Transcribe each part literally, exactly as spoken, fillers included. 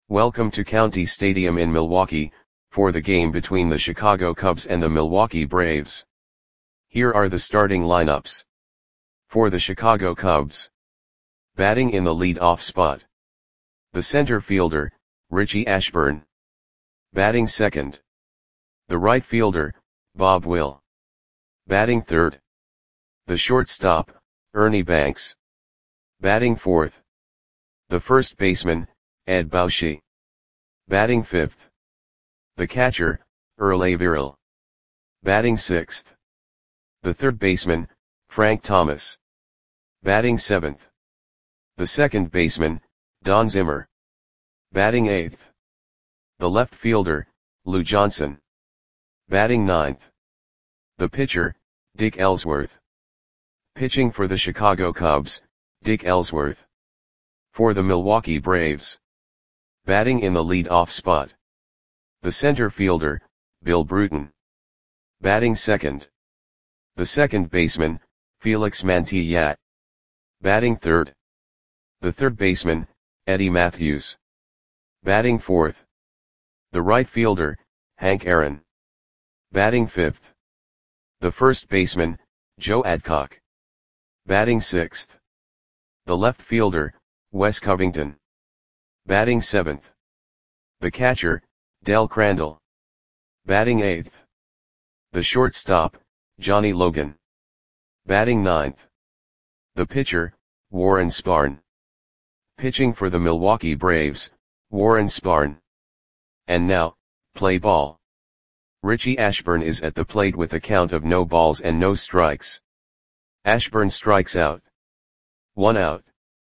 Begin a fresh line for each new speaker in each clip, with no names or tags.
Welcome to County Stadium in Milwaukee, for the game between the Chicago Cubs and the Milwaukee Braves. Here are the starting lineups. For the Chicago Cubs. Batting in the lead-off spot. The center fielder, Richie Ashburn. Batting second. The right fielder, Bob Will. Batting third. The shortstop, Ernie Banks. Batting fourth. The first baseman, Ed Bauschy. Batting fifth. The catcher, Earl Averill. Batting sixth. The third baseman, Frank Thomas. Batting seventh. The second baseman, Don Zimmer. Batting eighth. The left fielder, Lou Johnson. Batting ninth. The pitcher, Dick Ellsworth. Pitching for the Chicago Cubs, Dick Ellsworth. For the Milwaukee Braves. Batting in the lead-off spot. The center fielder, Bill Bruton. Batting second. The second baseman, Felix Mantilla. Batting third. The third baseman, Eddie Matthews. Batting fourth. The right fielder, Hank Aaron. Batting fifth. The first baseman, Joe Adcock. Batting sixth. The left fielder, Wes Covington. Batting seventh. The catcher, Del Crandall. Batting eighth. The shortstop, Johnny Logan. Batting ninth. The pitcher, Warren Spahn. Pitching for the Milwaukee Braves, Warren Spahn. And now, play ball. Richie Ashburn is at the plate with a count of no balls and no strikes. Ashburn strikes out. One out.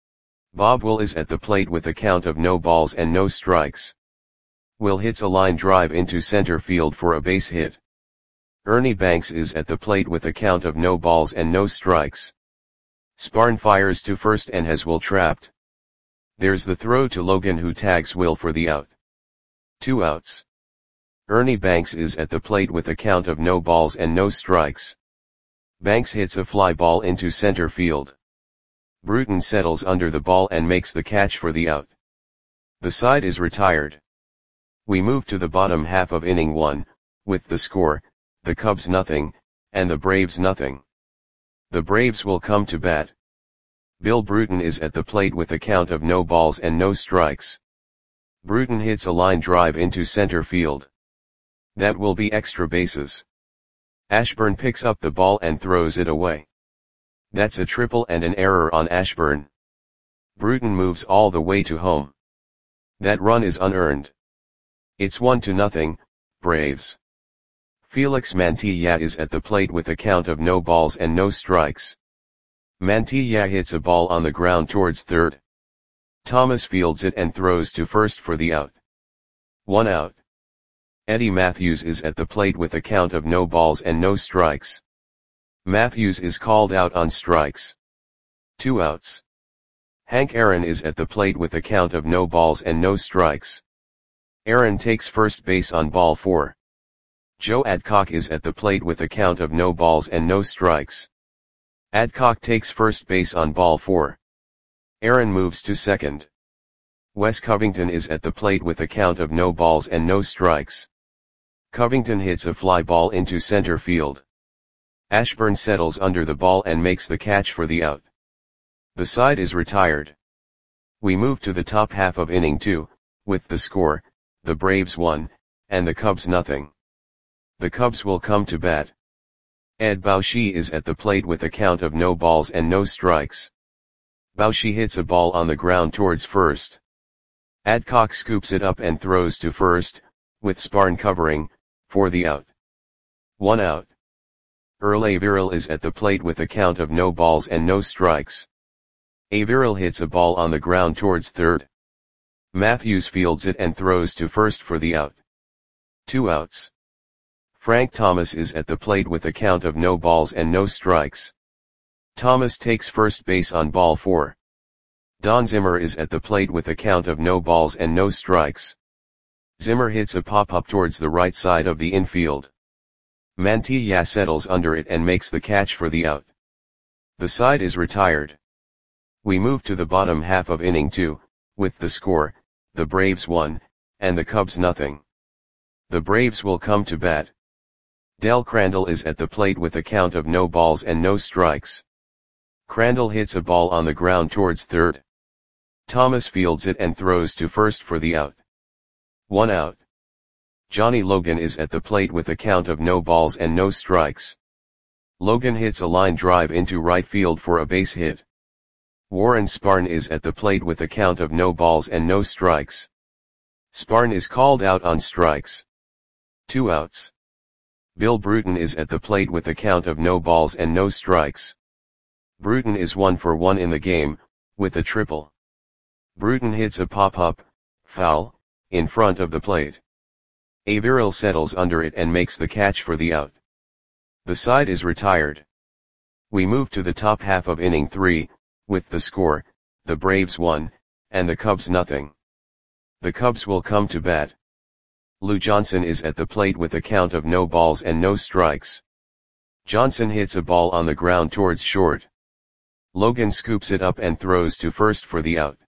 Bob Will is at the plate with a count of no balls and no strikes. Will hits a line drive into center field for a base hit. Ernie Banks is at the plate with a count of no balls and no strikes. Spahn fires to first and has Will trapped. There's the throw to Logan, who tags Will for the out. Two outs. Ernie Banks is at the plate with a count of no balls and no strikes. Banks hits a fly ball into center field. Bruton settles under the ball and makes the catch for the out. The side is retired. We move to the bottom half of inning one, with the score, the Cubs nothing, and the Braves nothing. The Braves will come to bat. Bill Bruton is at the plate with a count of no balls and no strikes. Bruton hits a line drive into center field. That will be extra bases. Ashburn picks up the ball and throws it away. That's a triple and an error on Ashburn. Bruton moves all the way to home. That run is unearned. It's one to nothing, Braves. Felix Mantilla is at the plate with a count of no balls and no strikes. Mantilla hits a ball on the ground towards third. Thomas fields it and throws to first for the out. One out. Eddie Matthews is at the plate with a count of no balls and no strikes. Matthews is called out on strikes. Two outs. Hank Aaron is at the plate with a count of no balls and no strikes. Aaron takes first base on ball four. Joe Adcock is at the plate with a count of no balls and no strikes. Adcock takes first base on ball four. Aaron moves to second. Wes Covington is at the plate with a count of no balls and no strikes. Covington hits a fly ball into center field. Ashburn settles under the ball and makes the catch for the out. The side is retired. We move to the top half of inning two, with the score, the Braves one, and the Cubs nothing. The Cubs will come to bat. Ed Bauschy is at the plate with a count of no balls and no strikes. Bauschy hits a ball on the ground towards first. Adcock scoops it up and throws to first, with Spahn covering, for the out. One out. Earl Averill is at the plate with a count of no balls and no strikes. Averill hits a ball on the ground towards third. Matthews fields it and throws to first for the out. Two outs. Frank Thomas is at the plate with a count of no balls and no strikes. Thomas takes first base on ball four. Don Zimmer is at the plate with a count of no balls and no strikes. Zimmer hits a pop-up towards the right side of the infield. Mantilla settles under it and makes the catch for the out. The side is retired. We move to the bottom half of inning two, with the score, the Braves one, and the Cubs nothing. The Braves will come to bat. Del Crandall is at the plate with a count of no balls and no strikes. Crandall hits a ball on the ground towards third. Thomas fields it and throws to first for the out. One out. Johnny Logan is at the plate with a count of no balls and no strikes. Logan hits a line drive into right field for a base hit. Warren Sparn is at the plate with a count of no balls and no strikes. Sparn is called out on strikes. Two outs. Bill Bruton is at the plate with a count of no balls and no strikes. Bruton is one for one in the game, with a triple. Bruton hits a pop-up, foul, in front of the plate. Averill settles under it and makes the catch for the out. The side is retired. We move to the top half of inning three, with the score, the Braves one, and the Cubs nothing. The Cubs will come to bat. Lou Johnson is at the plate with a count of no balls and no strikes. Johnson hits a ball on the ground towards short. Logan scoops it up and throws to first for the out.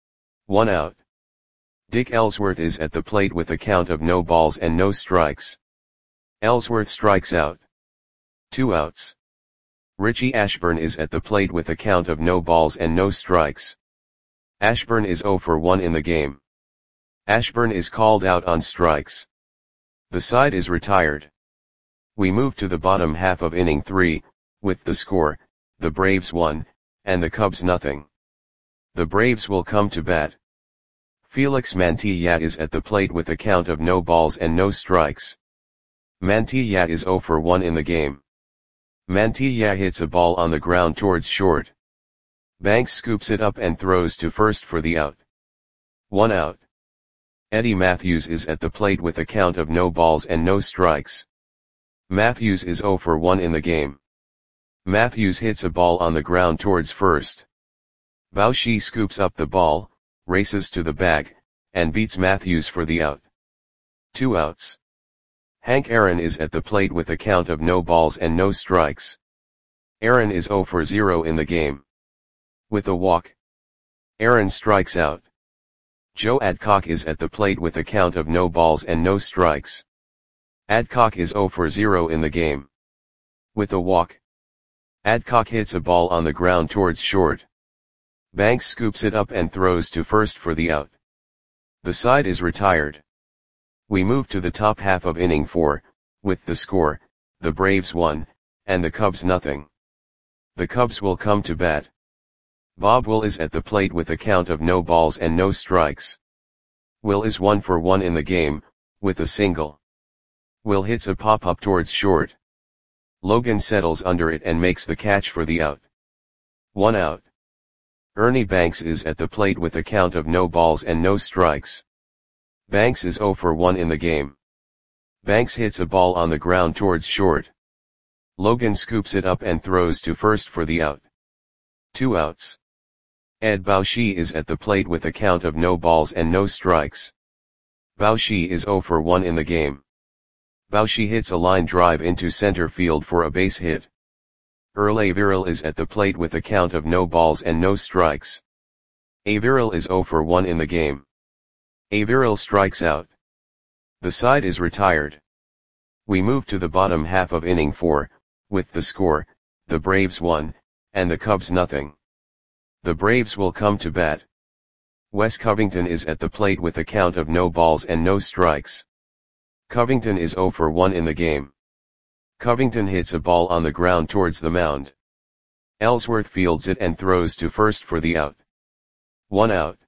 One out. Dick Ellsworth is at the plate with a count of no balls and no strikes. Ellsworth strikes out. Two outs. Richie Ashburn is at the plate with a count of no balls and no strikes. Ashburn is zero for one in the game. Ashburn is called out on strikes. The side is retired. We move to the bottom half of inning three, with the score, the Braves one, and the Cubs nothing. The Braves will come to bat. Felix Mantilla is at the plate with a count of no balls and no strikes. Mantilla is zero for one in the game. Mantilla hits a ball on the ground towards short. Banks scoops it up and throws to first for the out. One out. Eddie Matthews is at the plate with a count of no balls and no strikes. Matthews is zero for one in the game. Matthews hits a ball on the ground towards first. Bauchi scoops up the ball, races to the bag, and beats Matthews for the out. Two outs. Hank Aaron is at the plate with a count of no balls and no strikes. Aaron is zero for zero in the game. With a walk, Aaron strikes out. Joe Adcock is at the plate with a count of no balls and no strikes. Adcock is zero for zero in the game. With a walk, Adcock hits a ball on the ground towards short. Banks scoops it up and throws to first for the out. The side is retired. We move to the top half of inning four, with the score, the Braves one, and the Cubs nothing. The Cubs will come to bat. Bob Will is at the plate with a count of no balls and no strikes. Will is one for one in the game, with a single. Will hits a pop-up towards short. Logan settles under it and makes the catch for the out. One out. Ernie Banks is at the plate with a count of no balls and no strikes. Banks is zero for one in the game. Banks hits a ball on the ground towards short. Logan scoops it up and throws to first for the out. Two outs. Ed Bauchi is at the plate with a count of no balls and no strikes. Bauchi is zero for one in the game. Bauchi hits a line drive into center field for a base hit. Earl Averill is at the plate with a count of no balls and no strikes. Averill is zero for one in the game. Averill strikes out. The side is retired. We move to the bottom half of inning four, with the score, the Braves one, and the Cubs nothing. The Braves will come to bat. Wes Covington is at the plate with a count of no balls and no strikes. Covington is zero for one in the game. Covington hits a ball on the ground towards the mound. Ellsworth fields it and throws to first for the out. One out.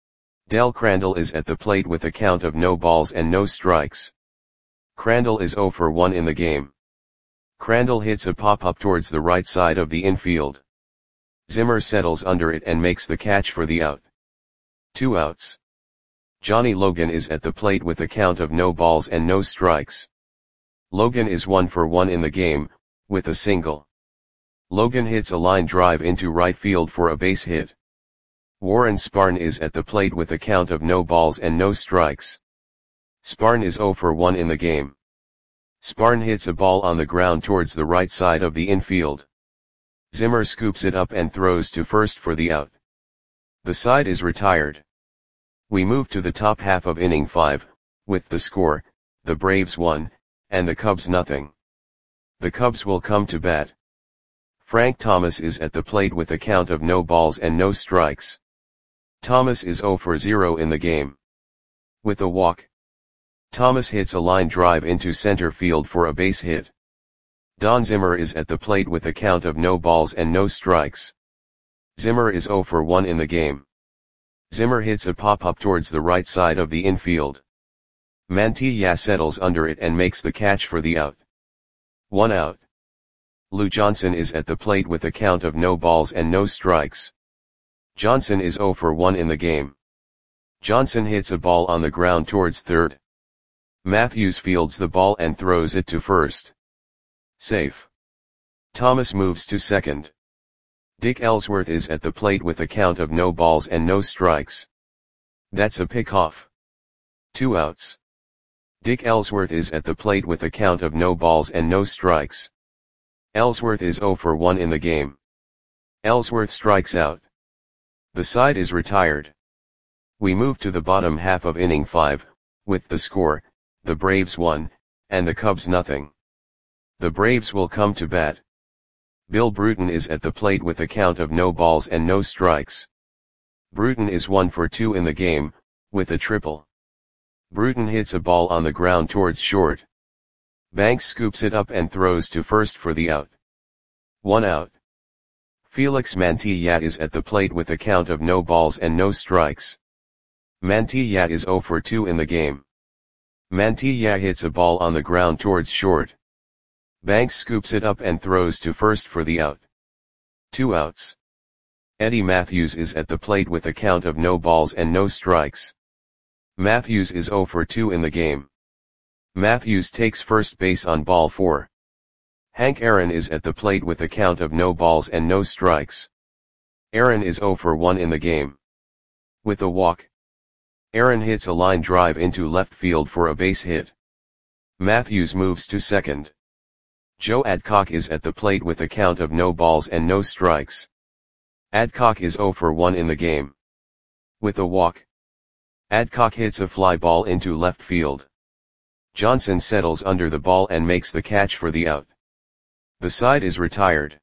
Del Crandall is at the plate with a count of no balls and no strikes. Crandall is zero for one in the game. Crandall hits a pop-up towards the right side of the infield. Zimmer settles under it and makes the catch for the out. Two outs. Johnny Logan is at the plate with a count of no balls and no strikes. Logan is one for one in the game, with a single. Logan hits a line drive into right field for a base hit. Warren Sparn is at the plate with a count of no balls and no strikes. Sparn is zero for one in the game. Sparn hits a ball on the ground towards the right side of the infield. Zimmer scoops it up and throws to first for the out. The side is retired. We move to the top half of inning five, with the score, the Braves one, and the Cubs nothing. The Cubs will come to bat. Frank Thomas is at the plate with a count of no balls and no strikes. Thomas is zero for zero in the game. With a walk, Thomas hits a line drive into center field for a base hit. Don Zimmer is at the plate with a count of no balls and no strikes. Zimmer is zero for one in the game. Zimmer hits a pop-up towards the right side of the infield. Mantilla settles under it and makes the catch for the out. One out. Lou Johnson is at the plate with a count of no balls and no strikes. Johnson is zero for one in the game. Johnson hits a ball on the ground towards third. Matthews fields the ball and throws it to first. Safe. Thomas moves to second. Dick Ellsworth is at the plate with a count of no balls and no strikes. That's a pickoff. Two outs. Dick Ellsworth is at the plate with a count of no balls and no strikes. Ellsworth is zero for one in the game. Ellsworth strikes out. The side is retired. We move to the bottom half of inning five, with the score, the Braves one, and the Cubs nothing. The Braves will come to bat. Bill Bruton is at the plate with a count of no balls and no strikes. Bruton is one for two in the game, with a triple. Bruton hits a ball on the ground towards short. Banks scoops it up and throws to first for the out. One out. Felix Mantilla is at the plate with a count of no balls and no strikes. Mantilla is zero for two in the game. Mantilla hits a ball on the ground towards short. Banks scoops it up and throws to first for the out. Two outs. Eddie Matthews is at the plate with a count of no balls and no strikes. Matthews is zero for two in the game. Matthews takes first base on ball four. Hank Aaron is at the plate with a count of no balls and no strikes. Aaron is zero for one in the game. With a walk, Aaron hits a line drive into left field for a base hit. Matthews moves to second. Joe Adcock is at the plate with a count of no balls and no strikes. Adcock is zero for one in the game. With a walk, Adcock hits a fly ball into left field. Johnson settles under the ball and makes the catch for the out. The side is retired.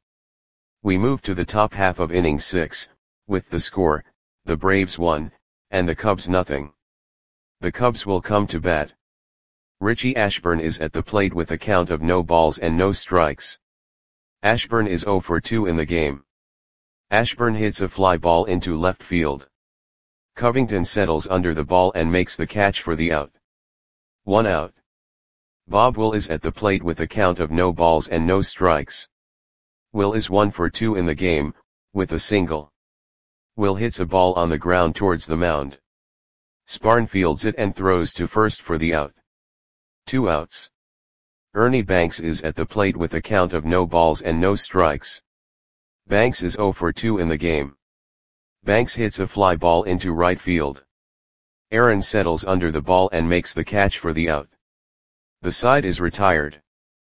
We move to the top half of inning six, with the score, the Braves one, and the Cubs nothing. The Cubs will come to bat. Richie Ashburn is at the plate with a count of no balls and no strikes. Ashburn is zero for two in the game. Ashburn hits a fly ball into left field. Covington settles under the ball and makes the catch for the out. One out. Bob Will is at the plate with a count of no balls and no strikes. Will is one for two in the game, with a single. Will hits a ball on the ground towards the mound. Sparn fields it and throws to first for the out. Two outs. Ernie Banks is at the plate with a count of no balls and no strikes. Banks is zero for two in the game. Banks hits a fly ball into right field. Aaron settles under the ball and makes the catch for the out. The side is retired.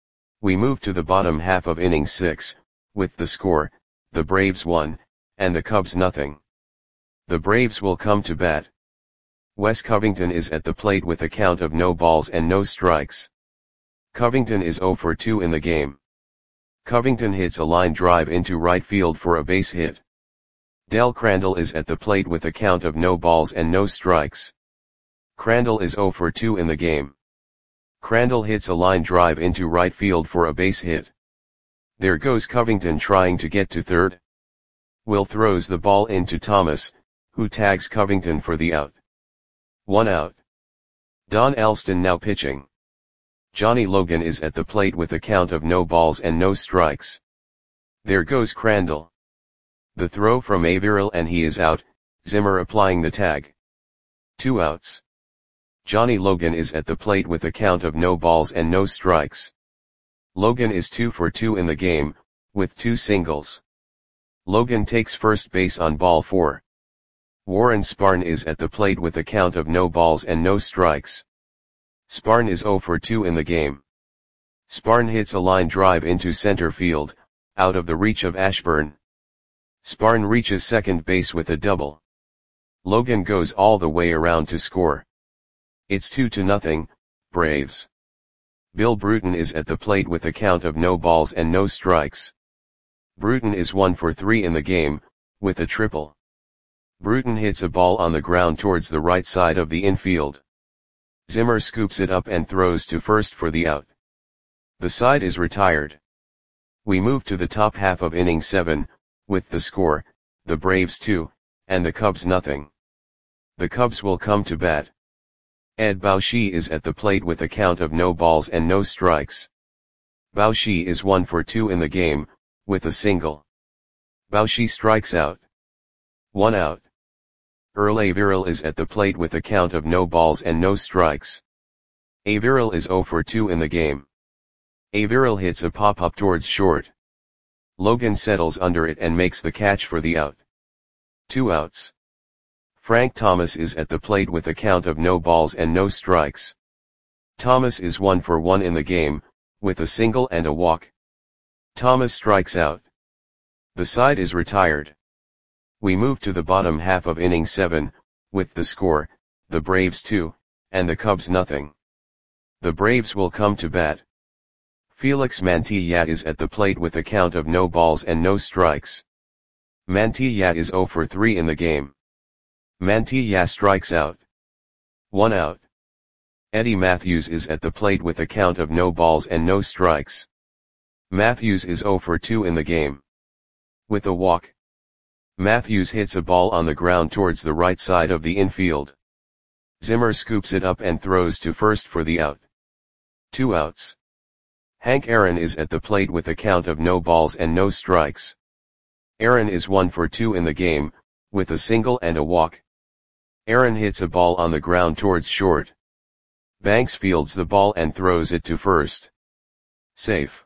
We move to the bottom half of inning six, with the score, the Braves one, and the Cubs nothing. The Braves will come to bat. Wes Covington is at the plate with a count of no balls and no strikes. Covington is zero for two in the game. Covington hits a line drive into right field for a base hit. Del Crandall is at the plate with a count of no balls and no strikes. Crandall is zero for two in the game. Crandall hits a line drive into right field for a base hit. There goes Covington trying to get to third. Will throws the ball into Thomas, who tags Covington for the out. One out. Don Elston now pitching. Johnny Logan is at the plate with a count of no balls and no strikes. There goes Crandall. The throw from Averill and he is out, Zimmer applying the tag. Two outs. Johnny Logan is at the plate with a count of no balls and no strikes. Logan is two for two in the game, with two singles. Logan takes first base on ball four. Warren Sparn is at the plate with a count of no balls and no strikes. Sparn is zero for two in the game. Sparn hits a line drive into center field, out of the reach of Ashburn. Sparn reaches second base with a double. Logan goes all the way around to score. It's two to nothing, Braves. Bill Bruton is at the plate with a count of no balls and no strikes. Bruton is one for three in the game, with a triple. Bruton hits a ball on the ground towards the right side of the infield. Zimmer scoops it up and throws to first for the out. The side is retired. We move to the top half of inning seven, with the score, the Braves two, and the Cubs nothing. The Cubs will come to bat. Ed Bauschy is at the plate with a count of no balls and no strikes. Bauschy is one for two in the game, with a single. Bauschy strikes out. One out. Earl Averill is at the plate with a count of no balls and no strikes. Averill is zero for two in the game. Averill hits a pop-up towards short. Logan settles under it and makes the catch for the out. Two outs. Frank Thomas is at the plate with a count of no balls and no strikes. Thomas is one for one in the game, with a single and a walk. Thomas strikes out. The side is retired. We move to the bottom half of inning seven, with the score, the Braves two, and the Cubs nothing. The Braves will come to bat. Felix Mantilla is at the plate with a count of no balls and no strikes. Mantilla is zero for three in the game. Mantilla strikes out. One out. Eddie Matthews is at the plate with a count of no balls and no strikes. Matthews is zero for two in the game. With a walk. Matthews hits a ball on the ground towards the right side of the infield. Zimmer scoops it up and throws to first for the out. Two outs. Hank Aaron is at the plate with a count of no balls and no strikes. Aaron is one for two in the game, with a single and a walk. Aaron hits a ball on the ground towards short. Banks fields the ball and throws it to first. Safe.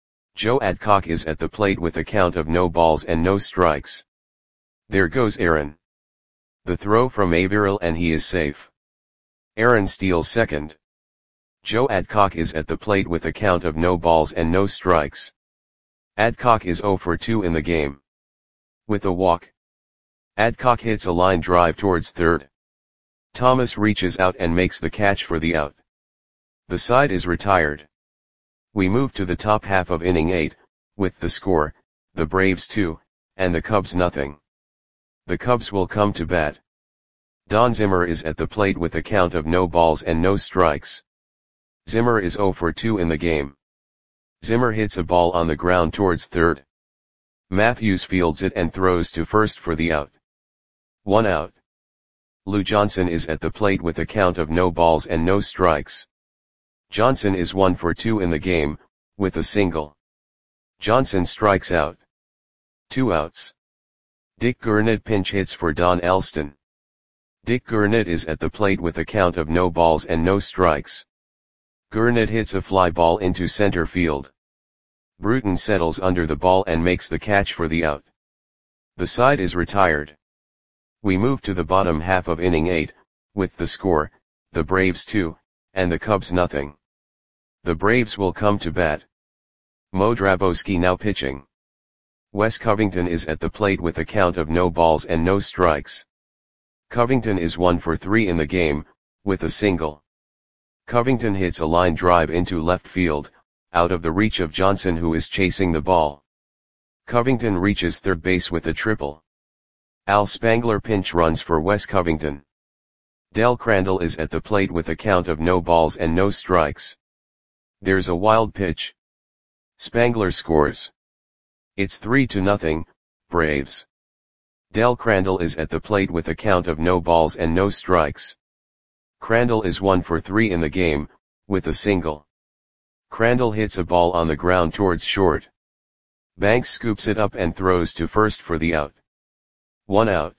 Joe Adcock is at the plate with a count of no balls and no strikes. There goes Aaron. The throw from Averill and he is safe. Aaron steals second. Joe Adcock is at the plate with a count of no balls and no strikes. Adcock is zero for two in the game. With a walk. Adcock hits a line drive towards third. Thomas reaches out and makes the catch for the out. The side is retired. We move to the top half of inning eight, with the score, the Braves two, and the Cubs nothing. The Cubs will come to bat. Don Zimmer is at the plate with a count of no balls and no strikes. Zimmer is zero for two in the game. Zimmer hits a ball on the ground towards third. Matthews fields it and throws to first for the out. One out. Lou Johnson is at the plate with a count of no balls and no strikes. Johnson is one for two in the game, with a single. Johnson strikes out. Two outs. Dick Gurnett pinch hits for Don Elston. Dick Gurnett is at the plate with a count of no balls and no strikes. Gurnett hits a fly ball into center field. Bruton settles under the ball and makes the catch for the out. The side is retired. We move to the bottom half of inning eight, with the score, the Braves two, and the Cubs nothing. The Braves will come to bat. Mo Drabowski now pitching. Wes Covington is at the plate with a count of no balls and no strikes. Covington is one for three in the game, with a single. Covington hits a line drive into left field, out of the reach of Johnson who is chasing the ball. Covington reaches third base with a triple. Al Spangler pinch runs for Wes Covington. Del Crandall is at the plate with a count of no balls and no strikes. There's a wild pitch. Spangler scores. It's three to nothing, Braves. Del Crandall is at the plate with a count of no balls and no strikes. Crandall is one for three in the game, with a single. Crandall hits a ball on the ground towards short. Banks scoops it up and throws to first for the out. One out.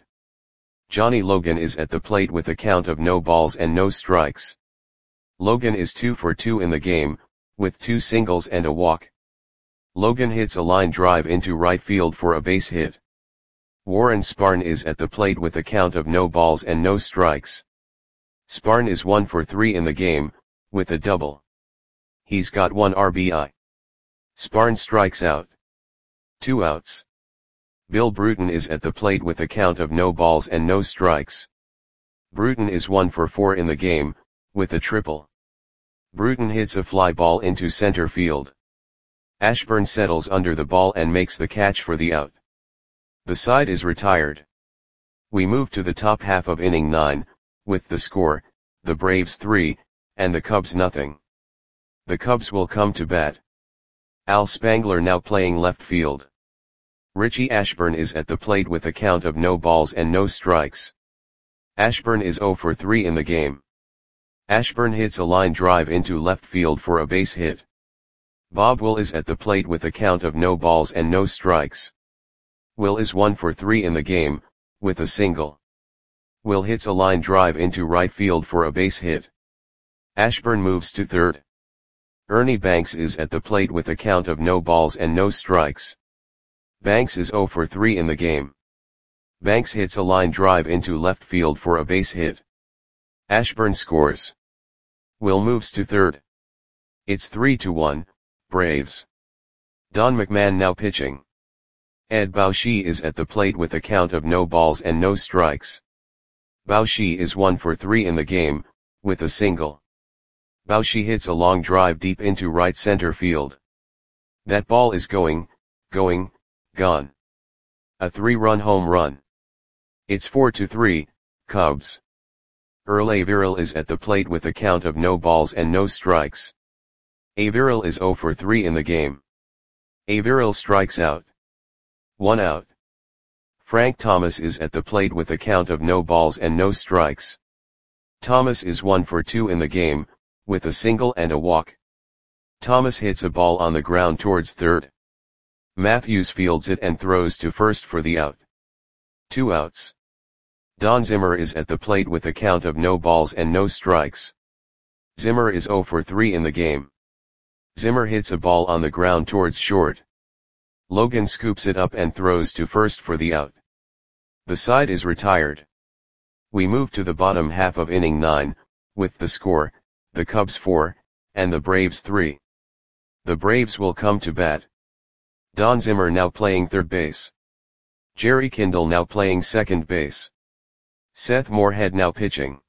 Johnny Logan is at the plate with a count of no balls and no strikes. Logan is two for two in the game, with two singles and a walk. Logan hits a line drive into right field for a base hit. Warren Spahn is at the plate with a count of no balls and no strikes. Spahn is one for three in the game, with a double. He's got one R B I. Spahn strikes out. Two outs. Bill Bruton is at the plate with a count of no balls and no strikes. Bruton is one for four in the game, with a triple. Bruton hits a fly ball into center field. Ashburn settles under the ball and makes the catch for the out. The side is retired. We move to the top half of inning nine, with the score, the Braves three, and the Cubs nothing. The Cubs will come to bat. Al Spangler now playing left field. Richie Ashburn is at the plate with a count of no balls and no strikes. Ashburn is zero for three in the game. Ashburn hits a line drive into left field for a base hit. Bob Will is at the plate with a count of no balls and no strikes. Will is one for three in the game, with a single. Will hits a line drive into right field for a base hit. Ashburn moves to third. Ernie Banks is at the plate with a count of no balls and no strikes. Banks is zero for three in the game. Banks hits a line drive into left field for a base hit. Ashburn scores. Will moves to third. It's three to one, Braves. Don McMahon now pitching. Ed Bauschy is at the plate with a count of no balls and no strikes. Bauschy is one for three in the game, with a single. Bauschy hits a long drive deep into right center field. That ball is going, going, gone. A three-run home run. It's four to three, Cubs. Earl Averill is at the plate with a count of no balls and no strikes. Averill is zero for three in the game. Averill strikes out. One out. Frank Thomas is at the plate with a count of no balls and no strikes. Thomas is one for two in the game, with a single and a walk. Thomas hits a ball on the ground towards third. Matthews fields it and throws to first for the out. Two outs. Don Zimmer is at the plate with a count of no balls and no strikes. Zimmer is zero for three in the game. Zimmer hits a ball on the ground towards short. Logan scoops it up and throws to first for the out. The side is retired. We move to the bottom half of inning nine, with the score, the Cubs four, and the Braves three. The Braves will come to bat. Don Zimmer now playing third base. Jerry Kindle now playing second base. Seth Moorhead now pitching.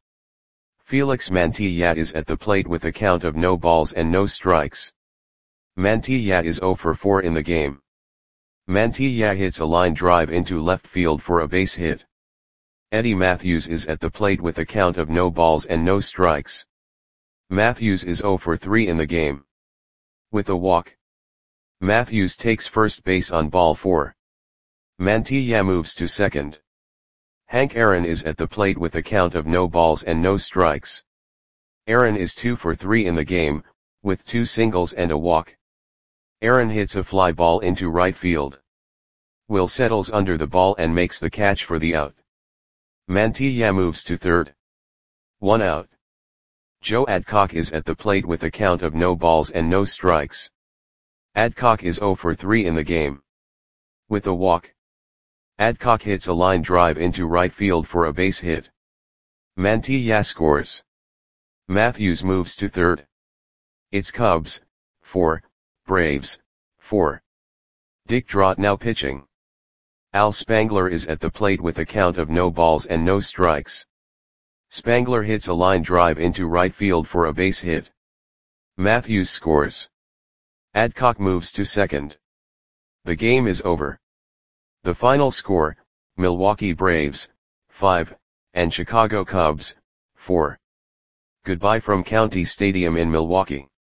Felix Mantilla is at the plate with a count of no balls and no strikes. Mantilla is zero for four in the game. Mantilla hits a line drive into left field for a base hit. Eddie Matthews is at the plate with a count of no balls and no strikes. Matthews is zero for three in the game. With a walk. Matthews takes first base on ball four. Mantilla moves to second. Hank Aaron is at the plate with a count of no balls and no strikes. Aaron is two for three in the game, with two singles and a walk. Aaron hits a fly ball into right field. Will settles under the ball and makes the catch for the out. Mantilla moves to third. One out. Joe Adcock is at the plate with a count of no balls and no strikes. Adcock is zero for three in the game. With a walk. Adcock hits a line drive into right field for a base hit. Mantilla scores. Matthews moves to third. It's Cubs, four, Braves, four. Dick Drott now pitching. Al Spangler is at the plate with a count of no balls and no strikes. Spangler hits a line drive into right field for a base hit. Matthews scores. Adcock moves to second. The game is over. The final score, Milwaukee Braves, five, and Chicago Cubs, four. Goodbye from County Stadium in Milwaukee.